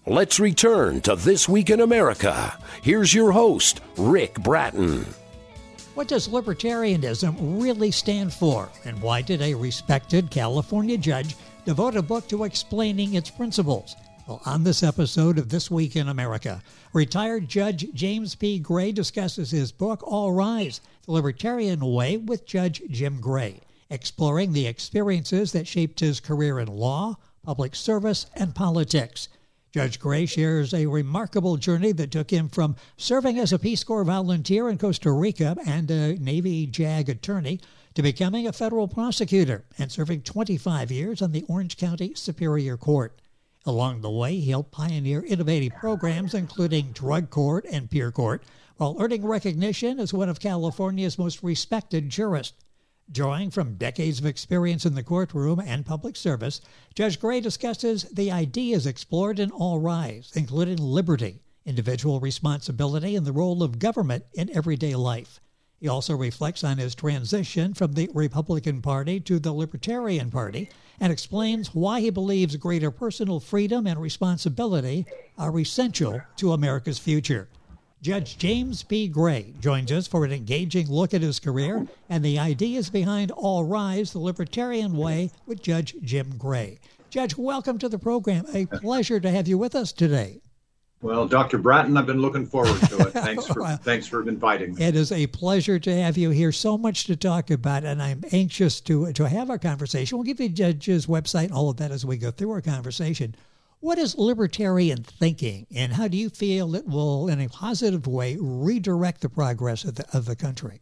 Let's return to This Week in America. Here's your host, Rick Bratton. What does libertarianism really stand for, and why did a respected California judge devote a book to explaining its principles? Well, on this episode of This Week in America, retired Judge James P. Gray discusses his book, All Rise, The Libertarian Way with Judge Jim Gray, exploring the experiences that shaped his career in law, public service, and politics. Judge Gray shares a remarkable journey that took him from serving as a Peace Corps volunteer in Costa Rica and a Navy JAG attorney to becoming a federal prosecutor and serving 25 years on the Orange County Superior Court. Along the way, he helped pioneer innovative programs including drug court and peer court, while earning recognition as one of California's most respected jurists. Drawing from decades of experience in the courtroom and public service, Judge Gray discusses the ideas explored in All Rise, including liberty, individual responsibility, and the role of government in everyday life. He also reflects on his transition from the Republican Party to the Libertarian Party and explains why he believes greater personal freedom and responsibility are essential to America's future. Judge James P. Gray joins us for an engaging look at his career and the ideas behind All Rise, The Libertarian Way with Judge Jim Gray. Judge, welcome to the program. A pleasure to have you with us today. Well, Dr. Bratton, I've been looking forward to it. Thanks for inviting me. It is a pleasure to have you here. So much to talk about, and I'm anxious to have our conversation. We'll give you Judge's website and all of that as we go through our conversation. What is libertarian thinking, and how do you feel it will, in a positive way, redirect the progress of the country?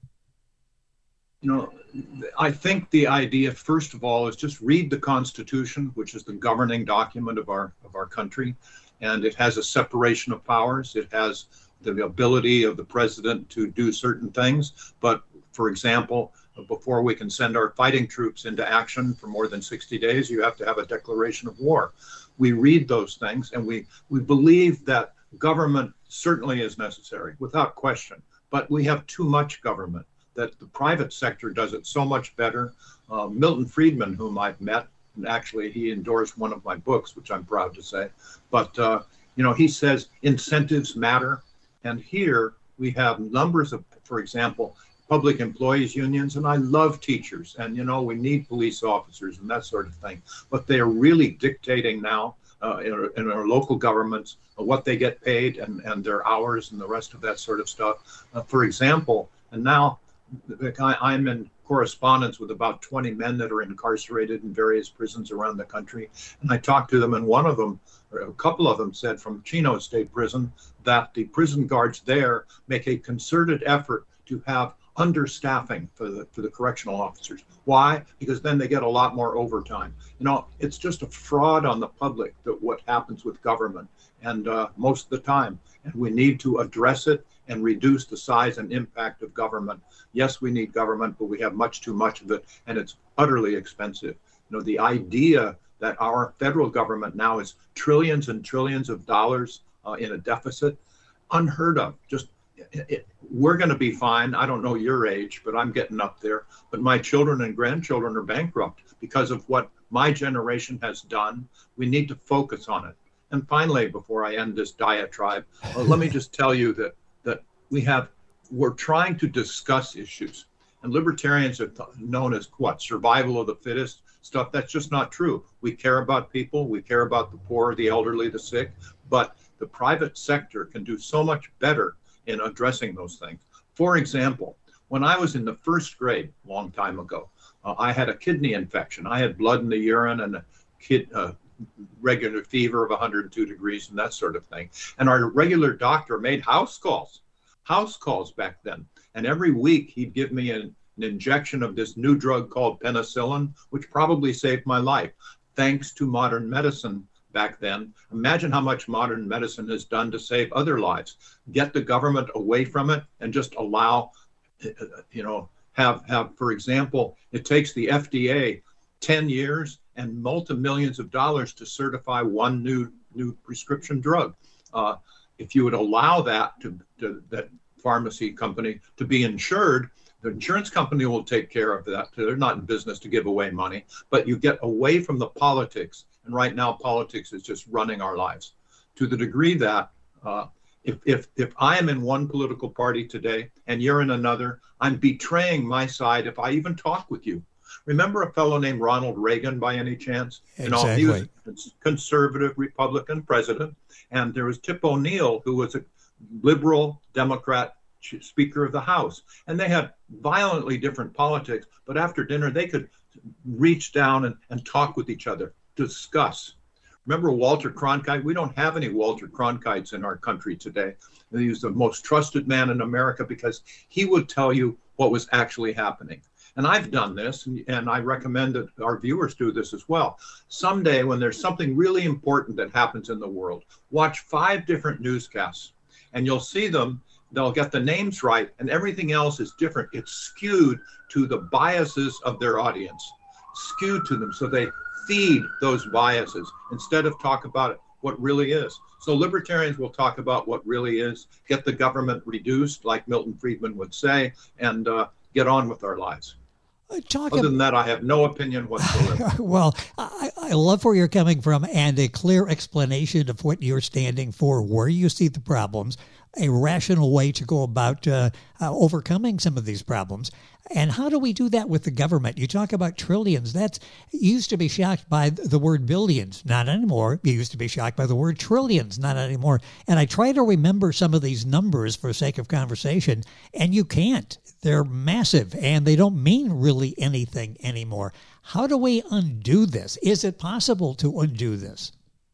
You know, I think the idea, first of all, is just read the Constitution, which is the governing document of our country. And it has a separation of powers. It has the ability of the president to do certain things. But, for example, before we can send our fighting troops into action for more than 60 days, you have to have a declaration of war. We read those things, and we believe that government certainly is necessary, without question. But we have too much government, that the private sector does it so much better. Milton Friedman, whom I've met, and actually he endorsed one of my books, which I'm proud to say. But, he says incentives matter. And here we have numbers of, for example, public employees unions, and I love teachers. And, we need police officers and that sort of thing. But they are really dictating now in our local governments what they get paid and their hours and the rest of that sort of stuff. For example, and now I'm in correspondence with about 20 men that are incarcerated in various prisons around the country. And I talked to them, and one of them, or a couple of them, said from Chino State Prison that the prison guards there make a concerted effort to have understaffing for the correctional officers. Why? Because then they get a lot more overtime. It's just a fraud on the public that what happens with government, and most of the time. And we need to address it and reduce the size and impact of government. Yes, we need government, but we have much too much of it, and it's utterly expensive. The idea that our federal government now is trillions and trillions of dollars in a deficit, unheard of. We're going to be fine. I don't know your age, but I'm getting up there. But my children and grandchildren are bankrupt because of what my generation has done. We need to focus on it. And finally, before I end this diatribe, let me just tell you that we're trying to discuss issues, and libertarians are known as survival of the fittest stuff. That's just not true. We care about people, we care about the poor, the elderly, the sick, but the private sector can do so much better in addressing those things. For example, when I was in the first grade, a long time ago, I had a kidney infection. I had blood in the urine and a regular fever of 102 degrees and that sort of thing. And our regular doctor made house calls back then. And every week he'd give me an injection of this new drug called penicillin, which probably saved my life, thanks to modern medicine back then. Imagine how much modern medicine has done to save other lives. Get the government away from it and just allow, have, for example, it takes the FDA 10 years and multi-millions of dollars to certify one new prescription drug. If you would allow that that pharmacy company to be insured, the insurance company will take care of that. They're not in business to give away money, but you get away from the politics. And right now, politics is just running our lives. to the degree that if I am in one political party today and you're in another, I'm betraying my side if I even talk with you. Remember a fellow named Ronald Reagan by any chance? Exactly. He was a conservative Republican president. And there was Tip O'Neill, who was a liberal Democrat Speaker of the House. And they had violently different politics. But after dinner, they could reach down and talk with each other, discuss. Remember Walter Cronkite? We don't have any Walter Cronkites in our country today. He was the most trusted man in America because he would tell you what was actually happening. And I've done this, and I recommend that our viewers do this as well. Someday, when there's something really important that happens in the world, watch 5 different newscasts, and you'll see them. They'll get the names right, and everything else is different. It's skewed to the biases of their audience, skewed to them, so they feed those biases instead of talk about what really is. So libertarians will talk about what really is, get the government reduced, like Milton Friedman would say, and get on with our lives. Other than that, I have no opinion whatsoever. Well, I love where you're coming from and a clear explanation of what you're standing for, where you see the problems, a rational way to go about overcoming some of these problems. And how do we do that with the government? You talk about trillions. You used to be shocked by the word billions. Not anymore. You used to be shocked by the word trillions. Not anymore. And I try to remember some of these numbers for sake of conversation, and you can't. They're massive, and they don't mean really anything anymore. How do we undo this? Is it possible to undo this?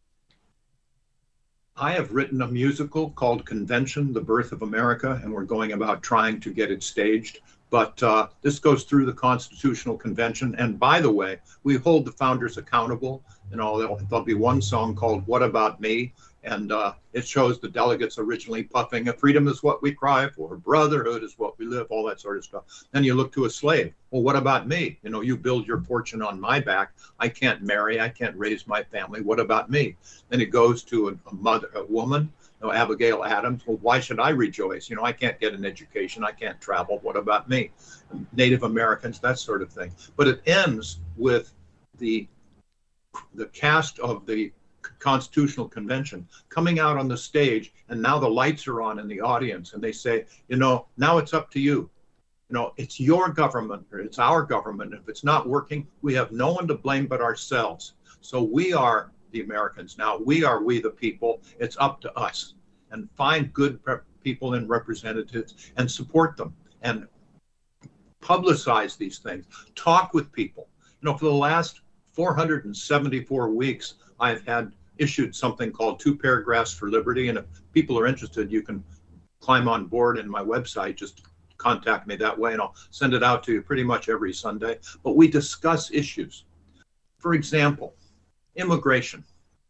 I have written a musical called Convention, The Birth of America, and we're going about trying to get it staged. But this goes through the Constitutional Convention. And by the way, we hold the founders accountable. There'll be one song called What About Me? And it shows the delegates originally puffing, freedom is what we cry for, brotherhood is what we live, all that sort of stuff. Then you look to a slave. Well, what about me? You build your fortune on my back. I can't marry. I can't raise my family. What about me? Then it goes to a woman, Abigail Adams. Well, why should I rejoice? I can't get an education. I can't travel. What about me? Native Americans, that sort of thing. But it ends with the cast of the Constitutional Convention coming out on the stage, and now the lights are on in the audience, and they say, now it's up to you. It's your government, or it's our government. If it's not working, we have no one to blame but ourselves. So we are the Americans now. We the people. It's up to us. And find good people and representatives and support them and publicize these things. Talk with people. For the last 474 weeks, I've had issued something called 2 Paragraphs for Liberty. And if people are interested, you can climb on board in my website. Just contact me that way and I'll send it out to you pretty much every Sunday. But we discuss issues. For example, immigration,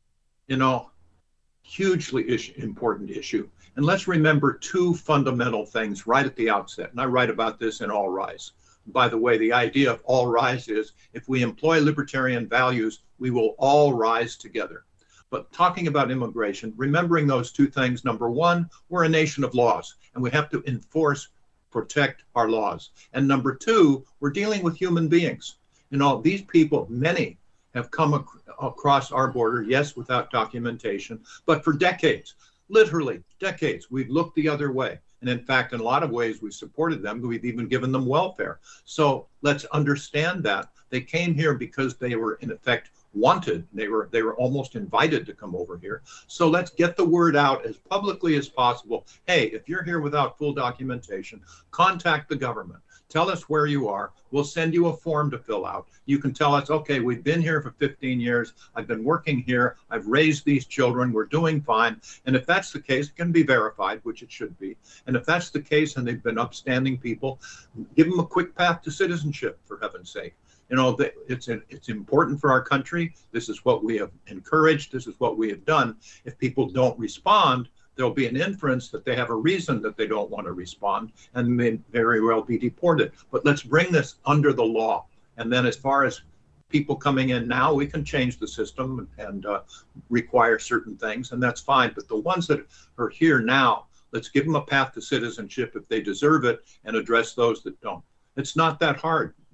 hugely important issue. And let's remember 2 fundamental things right at the outset. And I write about this in All Rise. By the way, the idea of All Rise is if we employ libertarian values, we will all rise together. But talking about immigration, remembering those 2 things. Number 1, we're a nation of laws, and we have to protect our laws. And number 2, we're dealing with human beings. These people, many have come across our border, yes, without documentation, but for decades, literally decades, we've looked the other way. And in fact, in a lot of ways, we've supported them. We've even given them welfare. So let's understand that. They came here because they were, in effect, wanted. They were almost invited to come over here. So let's get the word out as publicly as possible. Hey, if you're here without full documentation, contact the government. Tell us where you are. We'll send you a form to fill out. You can tell us, okay, we've been here for 15 years. I've been working here. I've raised these children. We're doing fine. And if that's the case, it can be verified, which it should be. And if that's the case and they've been upstanding people, give them a quick path to citizenship, for heaven's sake. It's important for our country. This is what we have encouraged. This is what we have done. If people don't respond, there'll be an inference that they have a reason that they don't want to respond and may very well be deported. But let's bring this under the law. And then as far as people coming in now, we can change the system and require certain things, and that's fine. But the ones that are here now, let's give them a path to citizenship if they deserve it and address those that don't. It's not that hard.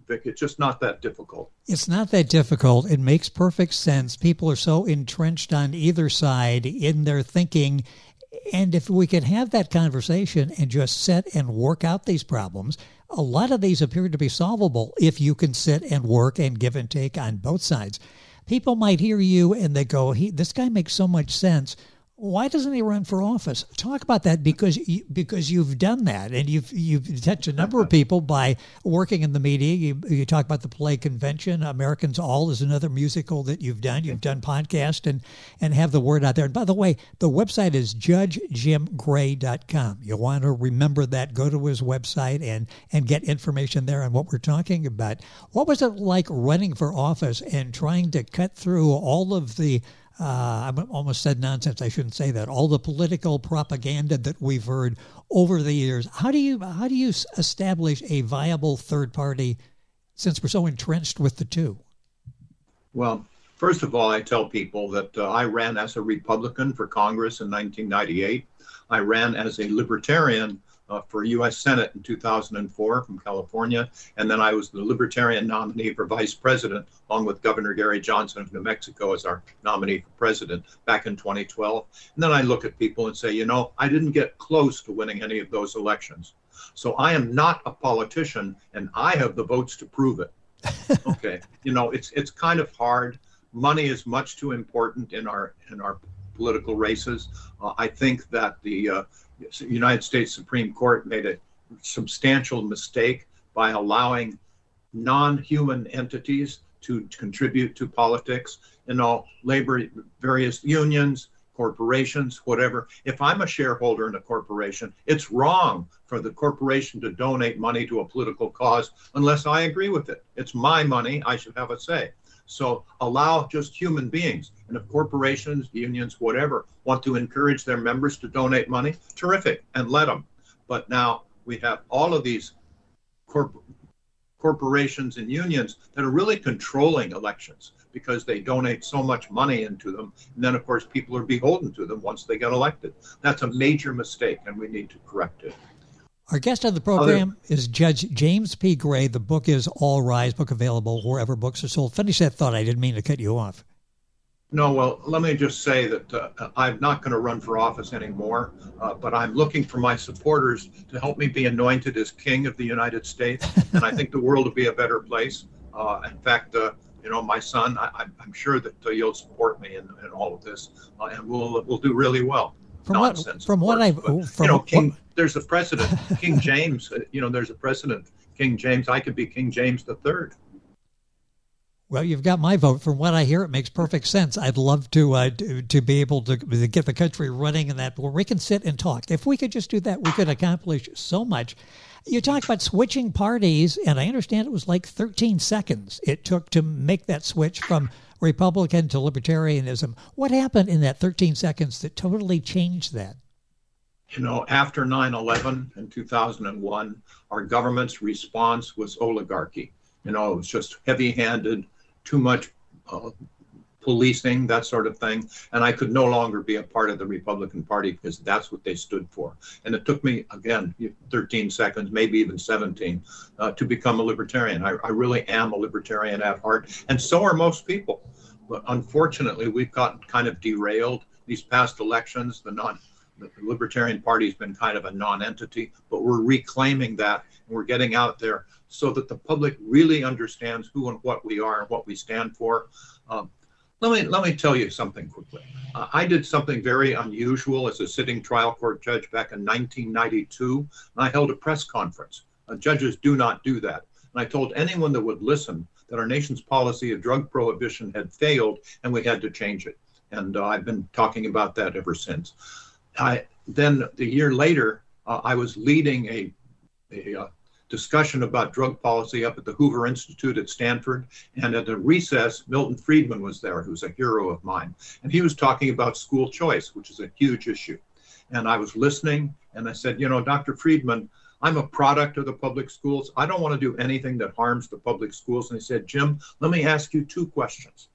Vic. It's just not that difficult. It's not that difficult. It makes perfect sense. People are so entrenched on either side in their thinking. And if we could have that conversation and just sit and work out these problems, a lot of these appear to be solvable if you can sit and work and give and take on both sides. People might hear you and they go, this guy makes so much sense. Why doesn't he run for office? Talk about that, because you've done that, and you've touched a number of people by working in the media. You talk about the play Convention. Americans All is another musical that you've done. You've done podcast and have the word out there. And by the way, the website is judgejimgray.com. You'll want to remember that. Go to his website and get information there on what we're talking about. What was it like running for office and trying to cut through all of the I almost said nonsense. I shouldn't say that. All the political propaganda that we've heard over the years. How do you establish a viable third party, since we're so entrenched with the two? Well, first of all, I tell people that I ran as a Republican for Congress in 1998. I ran as a Libertarian for U.S. Senate in 2004 from California, and then I was the Libertarian nominee for Vice President, along with Governor Gary Johnson of New Mexico as our nominee for President back in 2012. And then I look at people and say, I didn't get close to winning any of those elections. So I am not a politician, and I have the votes to prove it. Okay, it's kind of hard. Money is much too important in our political races. I think that the United States Supreme Court made a substantial mistake by allowing non-human entities to contribute to politics, labor, various unions, corporations, whatever. If I'm a shareholder in a corporation, it's wrong for the corporation to donate money to a political cause unless I agree with it. It's my money. I should have a say. So allow just human beings. And if corporations, unions, whatever, want to encourage their members to donate money, terrific, and let them. But now we have all of these corporations and unions that are really controlling elections because they donate so much money into them. And then, of course, people are beholden to them once they get elected. That's a major mistake, and we need to correct it. Our guest on the program is Judge James P. Gray. The book is All Rise, book available wherever books are sold. Finish that thought. I didn't mean to cut you off. No, well, let me just say that I'm not going to run for office anymore, but I'm looking for my supporters to help me be anointed as King of the United States, and I think the world will be a better place. In fact, my son, I'm sure that you'll support me in all of this, and we'll do really well. There's a precedent. King James, there's a precedent. King James, I could be King James III. Well, you've got my vote. From what I hear, it makes perfect sense. I'd love to be able to get the country running in that, where we can sit and talk. If we could just do that, we could accomplish so much. You talk about switching parties, and I understand it was like 13 seconds it took to make that switch from Republican to Libertarianism. What happened in that 13 seconds that totally changed that? After 9/11 in 2001, our government's response was oligarchy. It was just heavy-handed, too much policing, that sort of thing. And I could no longer be a part of the Republican Party because that's what they stood for. And it took me, again, 13 seconds, maybe even 17, to become a libertarian. I really am a libertarian at heart, and so are most people. But unfortunately, we've gotten kind of derailed. These past elections, the Libertarian Party has been kind of a non-entity, but we're reclaiming that, and we're getting out there so that the public really understands who and what we are and what we stand for. Let me tell you something quickly. I did something very unusual as a sitting trial court judge back in 1992, and I held a press conference. Judges do not do that. And I told anyone that would listen that our nation's policy of drug prohibition had failed and we had to change it. And I've been talking about that ever since. Then a year later, I was leading a discussion about drug policy up at the Hoover Institute at Stanford. And at a recess, Milton Friedman was there, who's a hero of mine. And he was talking about school choice, which is a huge issue. And I was listening, and I said, Dr. Friedman, I'm a product of the public schools. I don't want to do anything that harms the public schools. And he said, Jim, let me ask you two questions.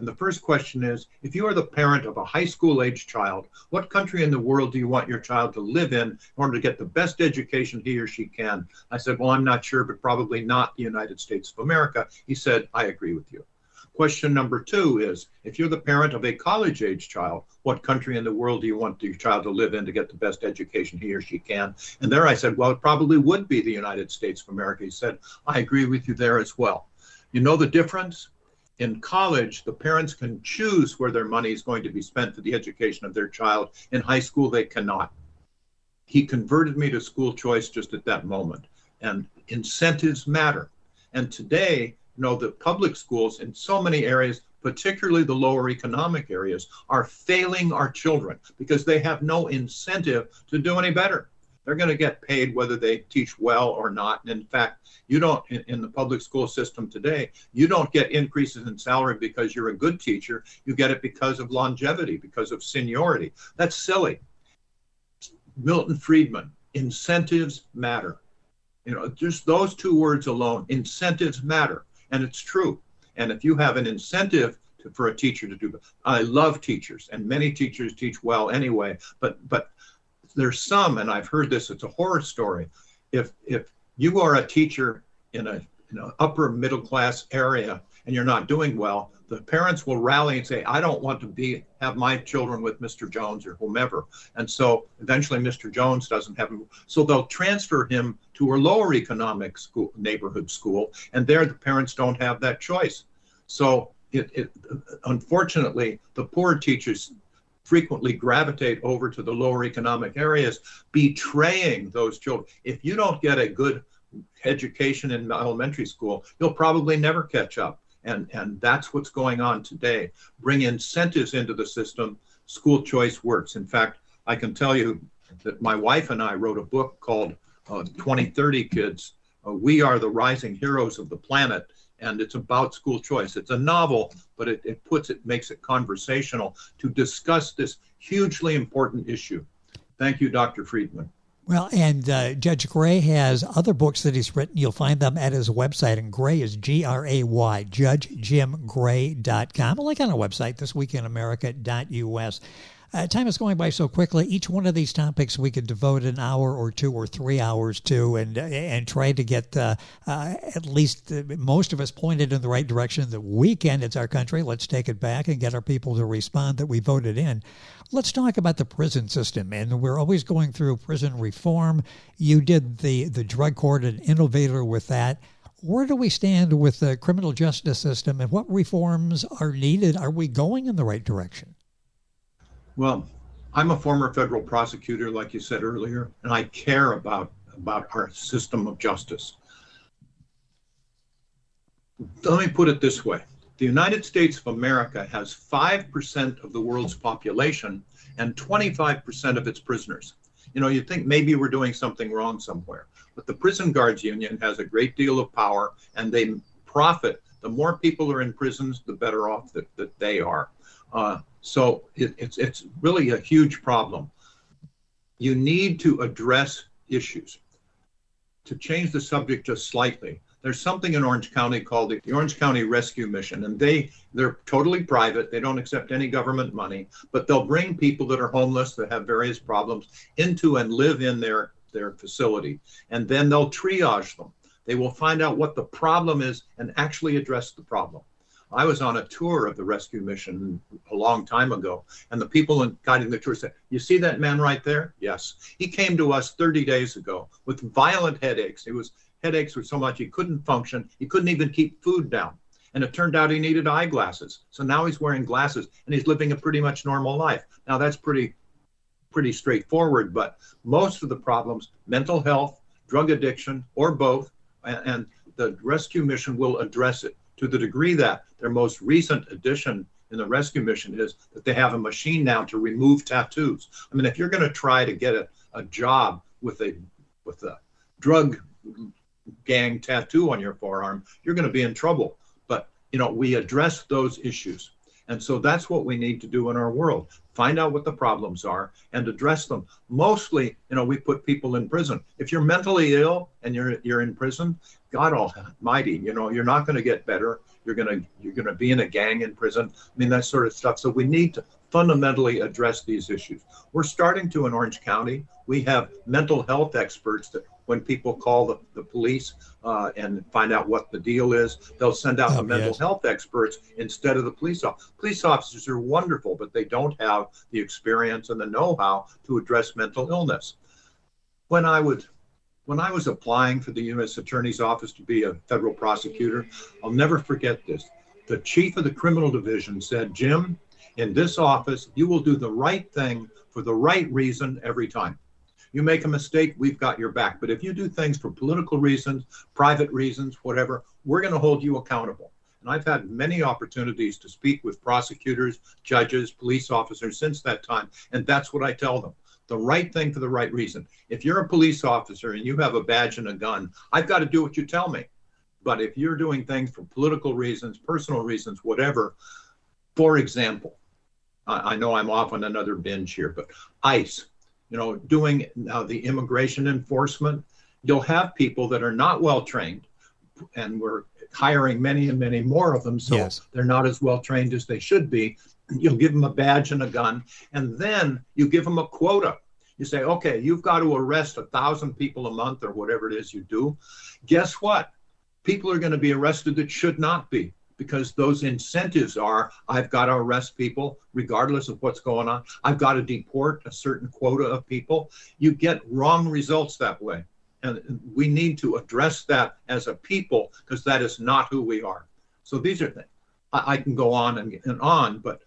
And the first question is, if you are the parent of a high school age child, what country in the world do you want your child to live in order to get the best education he or she can? I said, well, I'm not sure, but probably not the United States of America. He said, I agree with you. Question number 2 is, if you're the parent of a college age child, what country in the world do you want your child to live in to get the best education he or she can? And there I said, well, it probably would be the United States of America. He said, I agree with you there as well. You know the difference? In college, the parents can choose where their money is going to be spent for the education of their child. In high school, they cannot. He converted me to school choice just at that moment. And incentives matter. And today, the public schools in so many areas, particularly the lower economic areas, are failing our children because they have no incentive to do any better. They're going to get paid whether they teach well or not. And in fact, you don't, in the public school system today, you don't get increases in salary because you're a good teacher. You get it because of longevity, because of seniority. That's silly. Milton Friedman, incentives matter. Just those 2 words alone, incentives matter. And it's true. And if you have an incentive for a teacher to do, I love teachers, and many teachers teach well anyway, but there's some, and I've heard this, it's a horror story. If you are a teacher in an upper middle class area and you're not doing well, the parents will rally and say, I don't want to have my children with Mr. Jones or whomever. And so eventually Mr. Jones doesn't have him. So they'll transfer him to a lower economic school, neighborhood school, and there the parents don't have that choice. So unfortunately, the poor teachers frequently gravitate over to the lower economic areas, betraying those children. If you don't get a good education in elementary school, you'll probably never catch up. And that's what's going on today. Bring incentives into the system. School choice works. In fact, I can tell you that my wife and I wrote a book called 2030 Kids. We are the rising heroes of the planet. And it's about school choice. It's a novel, but it makes it conversational to discuss this hugely important issue. Thank you, Dr. Friedman. Well, and Judge Gray has other books that he's written. You'll find them at his website, and Gray is Gray, JudgeJimGray.com. A link on our website, thisweekinamerica.us. Time is going by so quickly. Each one of these topics we could devote an hour or 2 or 3 hours to and try to get at least most of us pointed in the right direction that we can. It's our country. Let's take it back and get our people to respond that we voted in. Let's talk about the prison system. And we're always going through prison reform. You did the drug court, an innovator with that. Where do we stand with the criminal justice system, and what reforms are needed? Are we going in the right direction? Well, I'm a former federal prosecutor, like you said earlier, and I care about our system of justice. Let me put it this way. The United States of America has 5% of the world's population and 25% of its prisoners. You'd think maybe we're doing something wrong somewhere, but the Prison Guards Union has a great deal of power, and they profit. The more people are in prisons, the better off that they are. So it's really a huge problem. You need to address issues. To change the subject just slightly, there's something in Orange County called the Orange County Rescue Mission, and they're totally private. They don't accept any government money, but they'll bring people that are homeless, that have various problems, into and live in their facility, and then they'll triage them. They will find out what the problem is and actually address the problem. I was on a tour of the rescue mission a long time ago, and the people guiding the tour said, you see that man right there? Yes. He came to us 30 days ago with violent headaches. Headaches were so much he couldn't function. He couldn't even keep food down. And it turned out he needed eyeglasses. So now he's wearing glasses, and he's living a pretty much normal life. Now that's pretty straightforward, but most of the problems, mental health, drug addiction, or both, and the rescue mission will address it. To the degree that their most recent addition in the rescue mission is that they have a machine now to remove tattoos. I mean, if you're going to try to get a job with a drug gang tattoo on your forearm, you're going to be in trouble. But, we address those issues. And so that's what we need to do in our world. find out what the problems are, and address them. Mostly, we put people in prison. If you're mentally ill and you're in prison, God Almighty, you're not going to get better. You're going to be in a gang in prison. I mean, that sort of stuff. So we need to fundamentally address these issues. We're starting to in Orange County. We have mental health experts that when people call the police and find out what the deal is, they'll send out the mental health experts instead of the police officers. Police officers are wonderful, but they don't have the experience and the know-how to address mental illness. When I was applying for the U.S. Attorney's Office to be a federal prosecutor, I'll never forget this. The chief of the criminal division said, "Jim, in this office, you will do the right thing for the right reason every time. You make a mistake, we've got your back. But if you do things for political reasons, private reasons, whatever, we're going to hold you accountable." And I've had many opportunities to speak with prosecutors, judges, police officers since that time. And that's what I tell them. The right thing for the right reason. If you're a police officer and you have a badge and a gun, I've got to do what you tell me. But if you're doing things for political reasons, personal reasons, whatever, for example, I know I'm off on another binge here, but ICE, doing the immigration enforcement, you'll have people that are not well trained, and we're hiring many and many more of them, so they're not as well trained as they should be. You'll give them a badge and a gun, and then you give them a quota. You say, okay, you've got to arrest 1,000 people a month or whatever it is you do. Guess what? People are going to be arrested that should not be, because those incentives are, I've got to arrest people regardless of what's going on. I've got to deport a certain quota of people. You get wrong results that way. And we need to address that as a people, because that is not who we are. So these are things. I can go on and on, but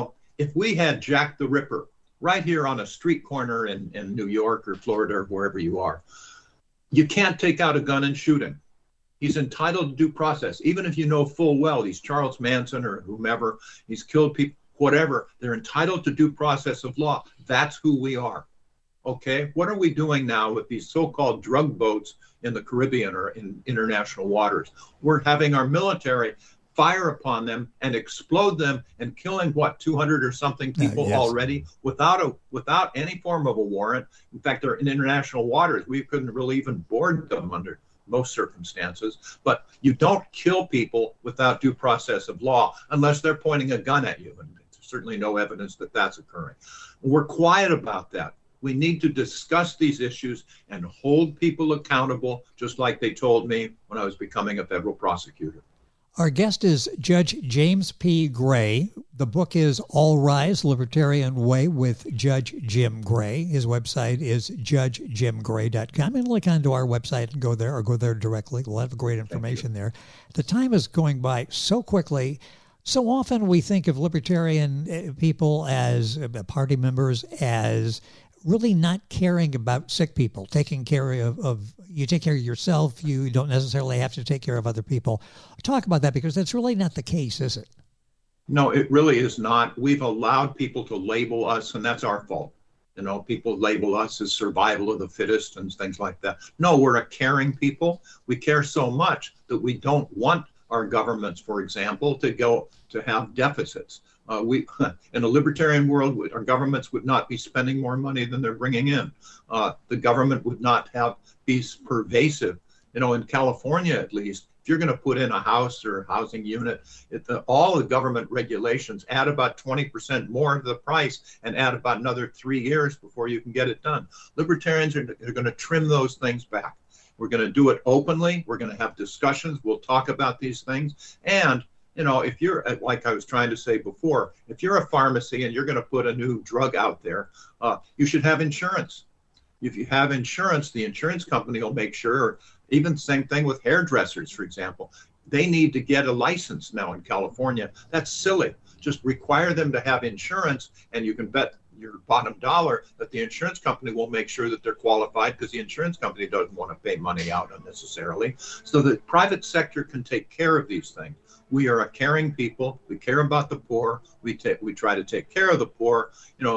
if we had Jack the Ripper right here on a street corner in New York or Florida or wherever you are, you can't take out a gun and shoot him. He's entitled to due process, even if you know full well he's Charles Manson or whomever, he's killed people, whatever. They're entitled to due process of law. That's who we are. Okay, what are we doing now with these so-called drug boats in the Caribbean or in international waters? We're having our military fire upon them and explode them and killing 200 or something people already without any form of a warrant. In fact, they're in international waters. We couldn't really even board them under most circumstances, but you don't kill people without due process of law unless they're pointing a gun at you, and there's certainly no evidence that that's occurring. We're quiet about that. We need to discuss these issues and hold people accountable, just like they told me when I was becoming a federal prosecutor. Our guest is Judge James P. Gray. The book is All Rise, Libertarian Way with Judge Jim Gray. His website is judgejimgray.com. And look onto our website and go there, or go there directly. We'll have great information there. The time is going by so quickly. So often we think of libertarian people as party members as really not caring about sick people, taking care of you take care of yourself. You don't necessarily have to take care of other people. Talk about that, because that's really not the case, is it? No, it really is not. We've allowed people to label us, and that's our fault. People label us as survival of the fittest and things like that. No, we're a caring people. We care so much that we don't want our governments, for example, to have deficits. In a libertarian world, our governments would not be spending more money than they're bringing in. The government would not be pervasive. In California, at least, if you're going to put in a house or a housing unit, all the government regulations add about 20% more to the price and add about another 3 years before you can get it done. Libertarians are going to trim those things back. We're going to do it openly. We're going to have discussions. We'll talk about these things. And if you're, like I was trying to say before, if you're a pharmacy and you're going to put a new drug out there, you should have insurance. If you have insurance, the insurance company will make sure, even same thing with hairdressers, for example, they need to get a license now in California. That's silly. Just require them to have insurance, and you can bet your bottom dollar that the insurance company will make sure that they're qualified, because the insurance company doesn't want to pay money out unnecessarily. So the private sector can take care of these things. We are a caring people. We care about the poor. We try to take care of the poor.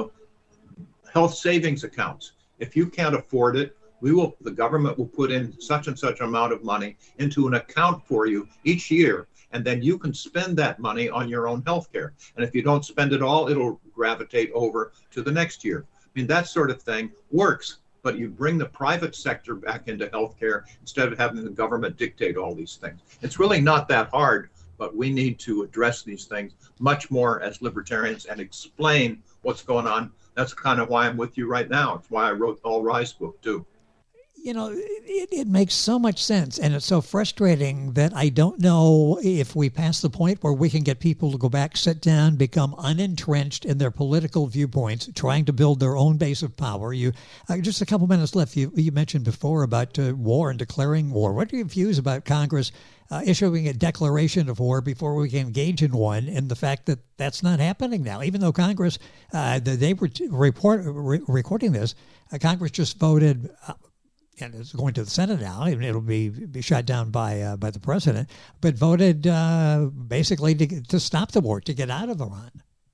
Health savings accounts. If you can't afford it, the government will put in such and such amount of money into an account for you each year, and then you can spend that money on your own health care. And if you don't spend it all, it'll gravitate over to the next year. I mean, that sort of thing works, but you bring the private sector back into healthcare instead of having the government dictate all these things. It's really not that hard, but we need to address these things much more as libertarians and explain what's going on. That's kind of why I'm with you right now. It's why I wrote the All Rise book, too. You know, it makes so much sense, and it's so frustrating that I don't know if we pass the point where we can get people to go back, sit down, become unentrenched in their political viewpoints, trying to build their own base of power. You just a couple minutes left. You mentioned before about war and declaring war. What are your views about Congress issuing a declaration of war before we can engage in one, and the fact that that's not happening now, even though Congress, they were recording this, Congress just voted, and it's going to the Senate now, and it'll be shot down by the president, but voted basically to stop the war, to get out of Iran.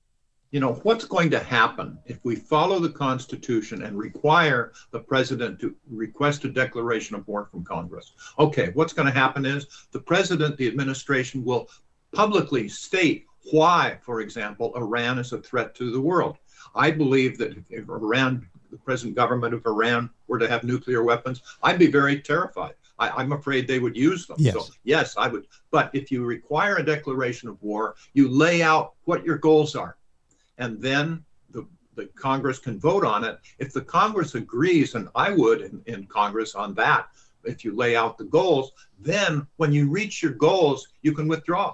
You know, what's going to happen if we follow the Constitution and require the president to request a declaration of war from Congress? Okay, what's going to happen is the president, the administration will publicly state why, for example, Iran is a threat to the world. I believe that if Iran, the present government of Iran, were to have nuclear weapons, I'd be very terrified. I'm afraid they would use them. Yes. So, yes, I would. But if you require a declaration of war, you lay out what your goals are. And then the Congress can vote on it. If the Congress agrees, and I would in Congress on that, if you lay out the goals, then when you reach your goals, you can withdraw.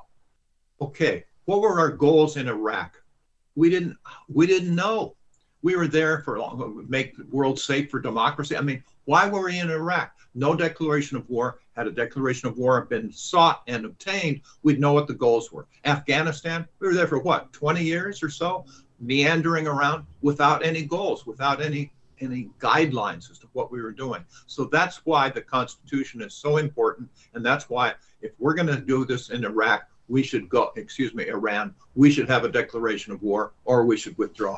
Okay, what were our goals in Iraq? We didn't know. We were there for make the world safe for democracy. I mean, why were we in Iraq? No declaration of war. Had a declaration of war been sought and obtained, we'd know what the goals were. Afghanistan, we were there for what, 20 years or so, meandering around without any goals, without any guidelines as to what we were doing. So that's why the Constitution is so important, and that's why if we're going to do this in Iran, we should have a declaration of war, or we should withdraw.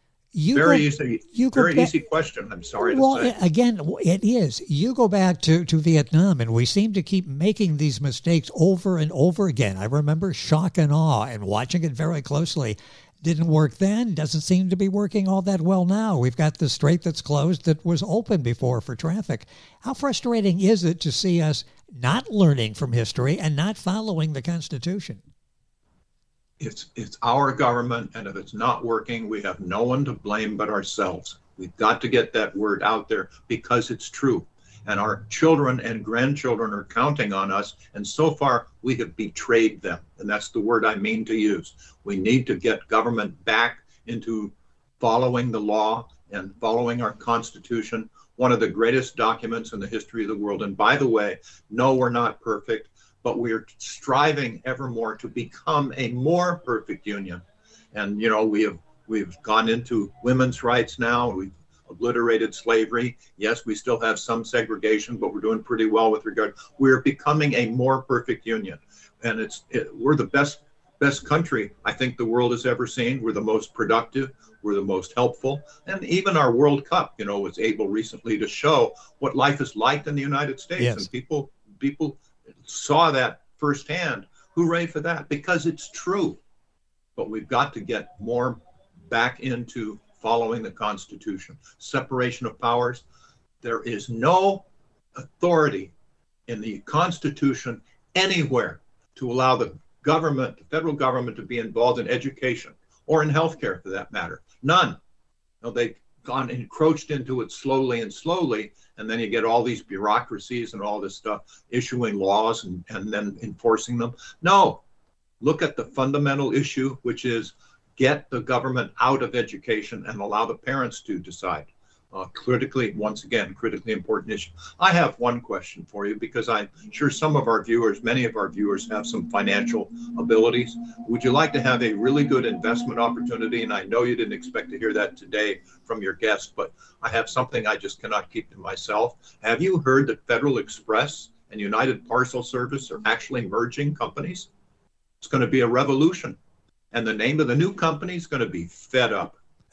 Easy question. I'm sorry to say. Well, again, it is. You go back to Vietnam, and we seem to keep making these mistakes over and over again. I remember shock and awe and watching it very closely. Didn't work then. Doesn't seem to be working all that well now. We've got the strait that's closed that was open before for traffic. How frustrating is it to see us not learning from history and not following the Constitution? It's our government, and if it's not working, we have no one to blame but ourselves. We've got to get that word out there because it's true. And our children and grandchildren are counting on us, and so far we have betrayed them. And that's the word I mean to use. We need to get government back into following the law and following our Constitution, one of the greatest documents in the history of the world. And by the way, no, we're not perfect, but we're striving ever more to become a more perfect union. And, you know, we've gone into women's rights now. We've obliterated slavery. Yes, we still have some segregation, but we're doing pretty well with regard. We're becoming a more perfect union. And we're the best country I think the world has ever seen. We're the most productive. We're the most helpful. And even our World Cup, you know, was able recently to show what life is like in the United States. Yes. And people saw that firsthand. Hooray for that, because it's true. But we've got to get more back into following the Constitution. Separation of powers. There is no authority in the Constitution anywhere to allow the government, the federal government, to be involved in education or in healthcare for that matter. None. No, they've encroached into it slowly, and then you get all these bureaucracies and all this stuff issuing laws and then enforcing them. No. Look at the fundamental issue, which is get the government out of education and allow the parents to decide. Critically important issue. I have one question for you, because I'm sure many of our viewers have some financial abilities. Would you like to have a really good investment opportunity? And I know you didn't expect to hear that today from your guest, but I have something I just cannot keep to myself. Have you heard that Federal Express and United Parcel Service are actually merging companies? It's going to be a revolution. And the name of the new company is going to be Fed Up.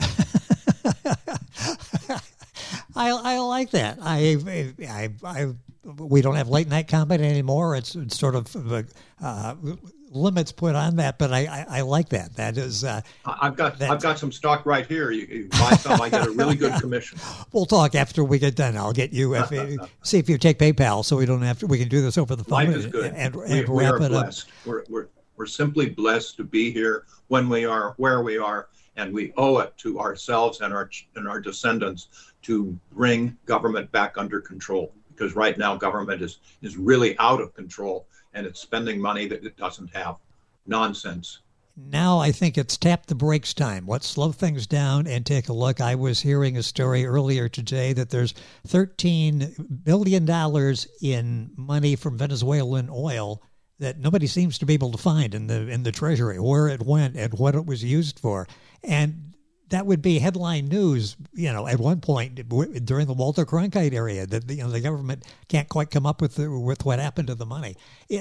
I like that. We don't have late night comedy anymore. It's sort of limits put on that, but I like that. That is. I've got some stock right here. You buy some, I get a really good commission. We'll talk after we get done. I'll get you. See if you take PayPal, so we don't have to. We can do this over the phone. Life is good. And we wrap are it blessed. up. We're simply blessed to be here when we are, where we are, and we owe it to ourselves and our descendants to bring government back under control. Because right now, government is really out of control, and it's spending money that it doesn't have. Nonsense. Now I think it's tap the brakes time. Let's slow things down and take a look. I was hearing a story earlier today that there's $13 billion in money from Venezuelan oil that nobody seems to be able to find in the Treasury, where it went and what it was used for. And that would be headline news, at one point during the Walter Cronkite area, that the government can't quite come up with what happened to the money.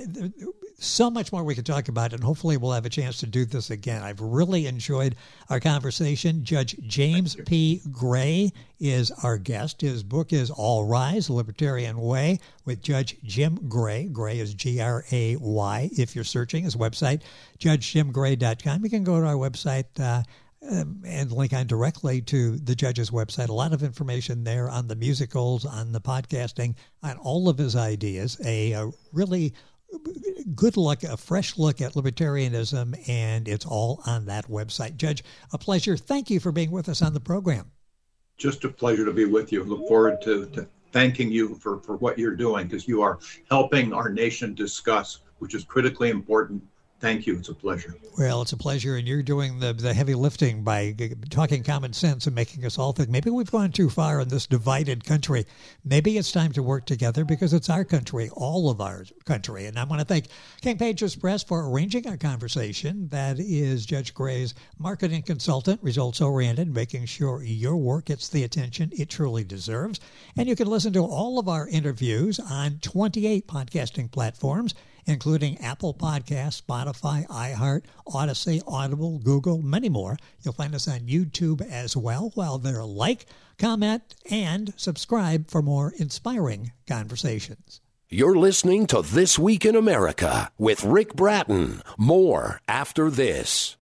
So much more we could talk about, and hopefully we'll have a chance to do this again. I've really enjoyed our conversation. Judge James P. Gray is our guest. His book is All Rise, The Libertarian Way, with Judge Jim Gray. Gray is Gray. If you're searching his website, judgejimgray.com. You can go to our website and link on directly to the judge's website. A lot of information there on the musicals, on the podcasting, on all of his ideas. A really good look, a fresh look at libertarianism, and it's all on that website. Judge, a pleasure. Thank you for being with us on the program. Just a pleasure to be with you. Look forward to thanking you for what you're doing, because you are helping our nation discuss, which is critically important. Thank you. It's a pleasure. Well, it's a pleasure, and you're doing the heavy lifting by talking common sense and making us all think maybe we've gone too far in this divided country. Maybe it's time to work together because it's our country, all of our country. And I want to thank King Pages Press for arranging our conversation. That is Judge Gray's marketing consultant, results-oriented, making sure your work gets the attention it truly deserves. And you can listen to all of our interviews on 28 podcasting platforms, including Apple Podcasts, Spotify, iHeart, Odyssey, Audible, Google, many more. You'll find us on YouTube as well. While there, like, comment, and subscribe for more inspiring conversations. You're listening to This Week in America with Rick Bratton. More after this.